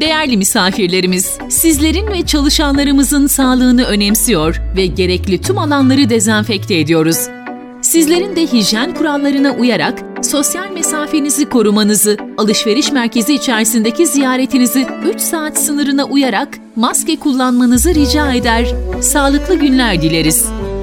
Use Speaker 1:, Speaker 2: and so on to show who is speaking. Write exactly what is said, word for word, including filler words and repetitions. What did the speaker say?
Speaker 1: Değerli misafirlerimiz, sizlerin ve çalışanlarımızın sağlığını önemsiyor ve gerekli tüm alanları dezenfekte ediyoruz. Sizlerin de hijyen kurallarına uyarak sosyal mesafenizi korumanızı, alışveriş merkezi içerisindeki ziyaretinizi üç saat sınırına uyarak maske kullanmanızı rica eder. Sağlıklı günler dileriz.